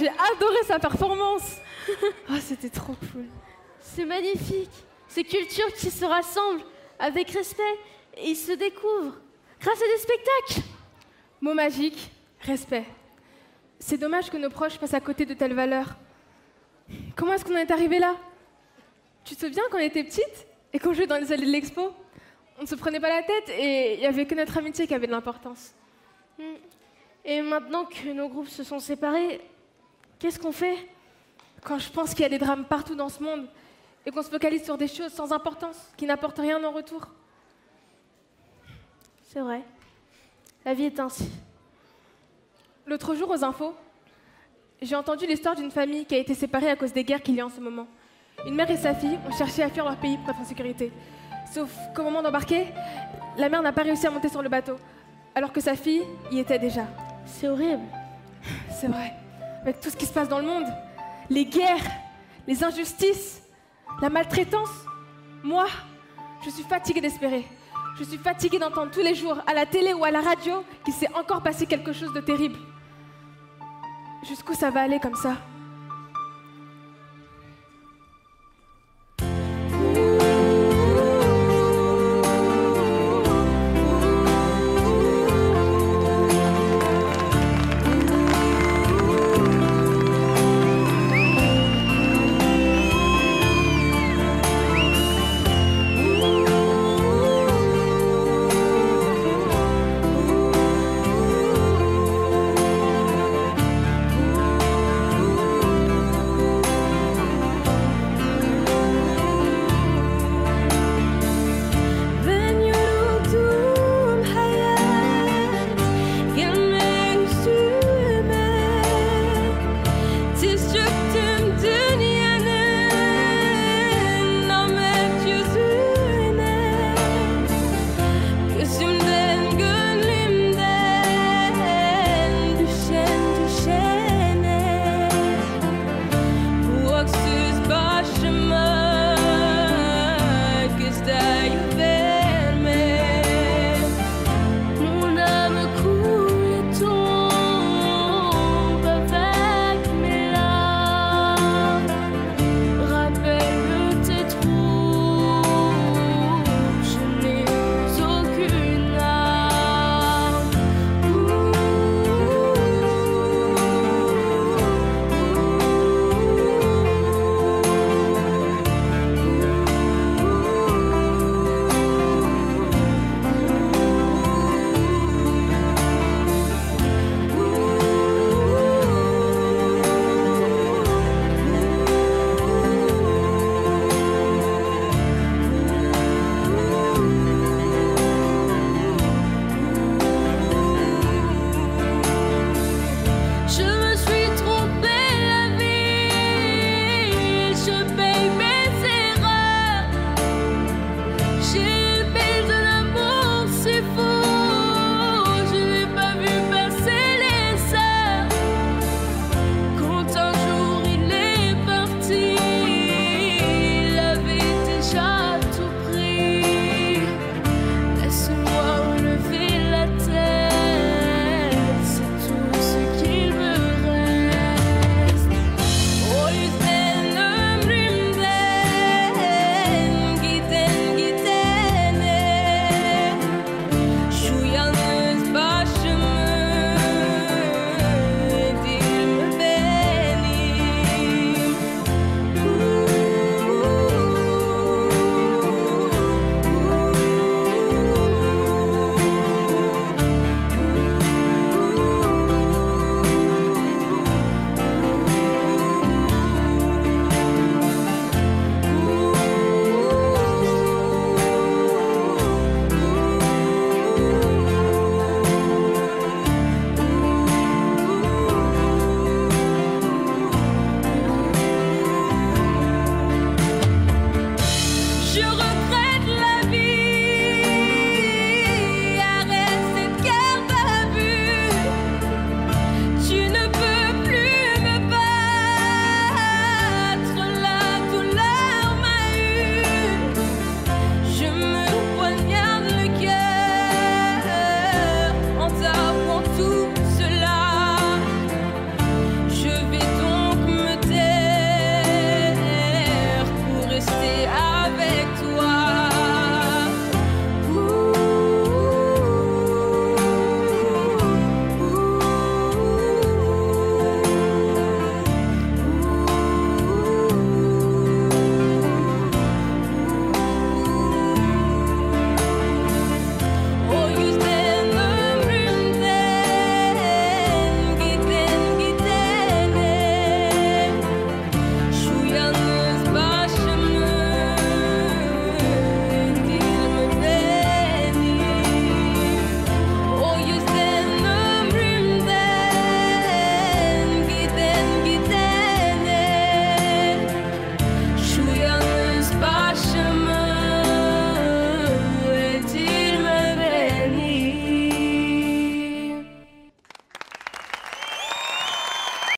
j'ai adoré sa performance. Oh, c'était trop cool. C'est magnifique. Ces cultures qui se rassemblent avec respect et ils se découvrent grâce à des spectacles. Mot magique, respect. C'est dommage que nos proches passent à côté de telles valeurs. Comment est-ce qu'on en est arrivé là? Tu te souviens quand on était petite et qu'on jouait dans les allées de l'expo? On ne se prenait pas la tête et il n'y avait que notre amitié qui avait de l'importance. Et maintenant que nos groupes se sont séparés, qu'est-ce qu'on fait? Quand je pense qu'il y a des drames partout dans ce monde et qu'on se focalise sur des choses sans importance, qui n'apportent rien en retour. C'est vrai. La vie est ainsi. L'autre jour, aux infos, j'ai entendu l'histoire d'une famille qui a été séparée à cause des guerres qu'il y a en ce moment. Une mère et sa fille ont cherché à fuir leur pays pour être en sécurité. Sauf qu'au moment d'embarquer, la mère n'a pas réussi à monter sur le bateau, alors que sa fille y était déjà. C'est horrible. C'est vrai. Avec tout ce qui se passe dans le monde, les guerres, les injustices, la maltraitance, moi, je suis fatiguée d'espérer. Je suis fatiguée d'entendre tous les jours, à la télé ou à la radio, qu'il s'est encore passé quelque chose de terrible. Jusqu'où ça va aller comme ça?